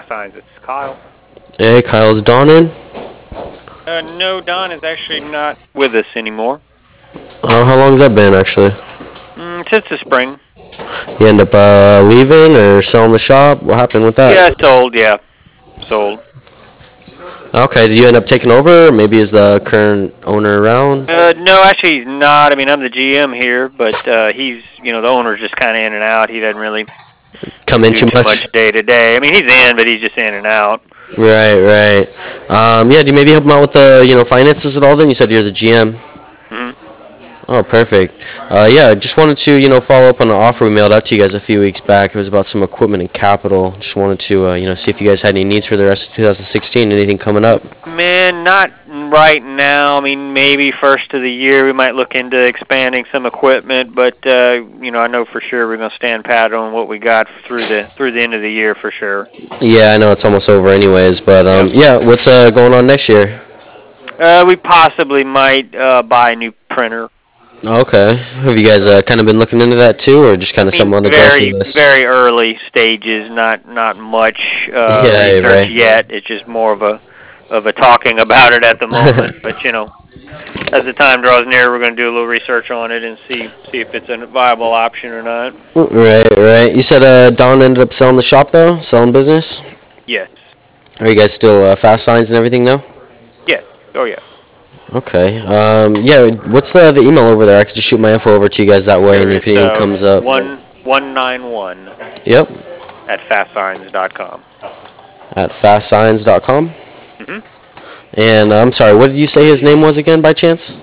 Fast Signs. It's Kyle. Hey, Kyle's Don in? No, Don is actually not with us anymore. How long's that been, actually? Since the spring. You end up leaving or selling the shop? What happened with that? Yeah, sold. Yeah, sold. Okay, did you end up taking over? Or maybe is the current owner around? No, actually he's not. I mean, I'm the GM here, but he's, the owner's just kind of in and out. He doesn't really Come in do too too much much? day to day. I mean, he's in, but he's just in and out. Right, right. Yeah, do you maybe help him out with the, finances at all then? You said you're the GM. Hmm. Oh, perfect. Yeah, just wanted to, follow up on an offer we mailed out to you guys a few weeks back. It was about some equipment and capital. Just wanted to, see if you guys had any needs for the rest of 2016. Anything coming up? Man, not right now. I mean, maybe first of the year we might look into expanding some equipment, but I know for sure we're gonna stand pat on what we got through the end of the year for sure. Yeah, I know it's almost over anyways, but Yep. yeah, what's going on next year? We possibly might buy a new printer. Okay. Have you guys kind of been looking into that too, or just kind of I mean, something on the aggressive very list? very early stages, not much Yeah, research right. yet. It's just more of a talking about it at the moment. But as the time draws near, we're going to do a little research on it and see if it's a viable option or not. Right, right. You said Don ended up selling the shop though, selling business. Yes. Are you guys still fast signs and everything now? Yes. Oh yeah. Okay. Yeah. What's the email over there? I could just shoot my info over to you guys that way, Sure. and if It's anything comes up. 1191 Yep. at fastsigns.com. At fastsigns.com. Mhm. And I'm sorry. What did you say his name was again, by chance?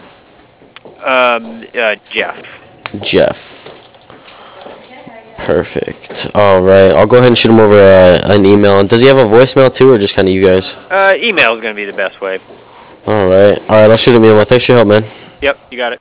Jeff. Jeff. Perfect. All right. I'll go ahead and shoot him over an email. And does he have a voicemail too, or just kind of you guys? Email is going to be the best way. All right. All right. I'll shoot him an email. Thanks for your help, man. Yep. You got it.